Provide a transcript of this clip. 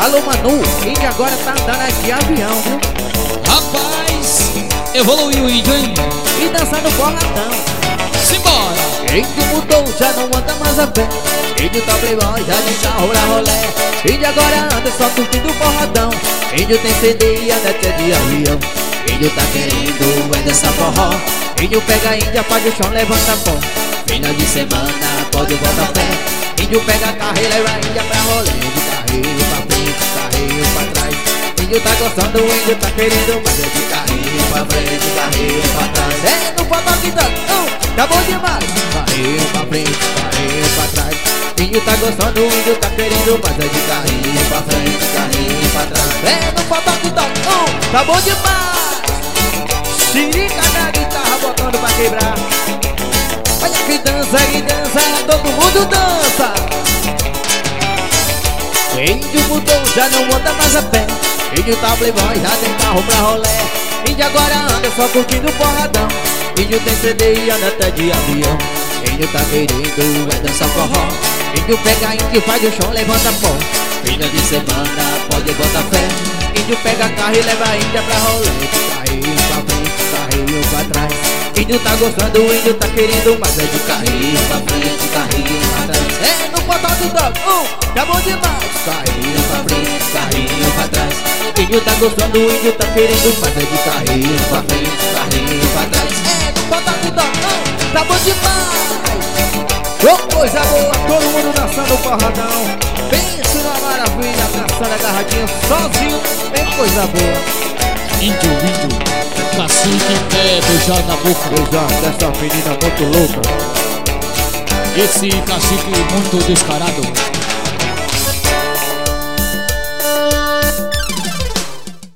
Alô Manu, índio agora tá andando aqui de avião, viu? Rapaz, evoluiu o índio, hein? E dançando porradão. Simbora! Índio mudou, já não anda mais a pé. Índio tá playboy, já de carro pra rolé. Índio agora anda só curtindo porradão. Índio tem CD e anda até de avião. Índio tá querendo é dançar forró. Índio pega a índia, faz o chão, levanta pó. Final de semana, pode botar pé. Índio pega a carro e leva a índia pra rolê. De carrinho pra frente, carrinho pra trás. Índio tá gostando, o índio tá querendo, mas é de carrinho pra frente, carrinho pra trás. É, no bota aqui tá, tá bom demais. Carrinho pra frente, carrinho pra trás. Índio tá gostando, o índio tá querendo, mas é de carrinho pra frente, carrinho pra trás. É, no bota aqui tá bom demais. Xirica na guitarra botando pra quebrar. Olha que dança, todo mundo dança. O índio mudou, já não anda mais a pé. Índio tá playboy, já tem carro pra rolé. Índio agora anda só curtindo porradão. Índio tem CD e anda até de avião. Índio tá querendo é dançar forró. Índio pega a índio, faz o chão, levanta pó. Final de semana, pode botar fé. Índio pega carro e leva a índia pra rolê. De carrinho pra frente, carrinho pra trás. Índio tá gostando, o índio tá querendo, mas é de carrinho pra frente, carrinho pra trás. É, no portal do dog, tá bom demais. Carrinho pra frente, carrinho pra trás. Índio tá gostando, o índio tá querendo, mas é de carrinho pra frente, carrinho pra trás. É, no portal do dog, tá bom demais. Ô, coisa boa, todo mundo dançando o porradão. Pensa numa maravilha, dançando agarradinho, sozinho, é coisa boa. Índio, cacique quer beijar na boca. Beijar dessa menina muito louca. Esse cacique muito descarado.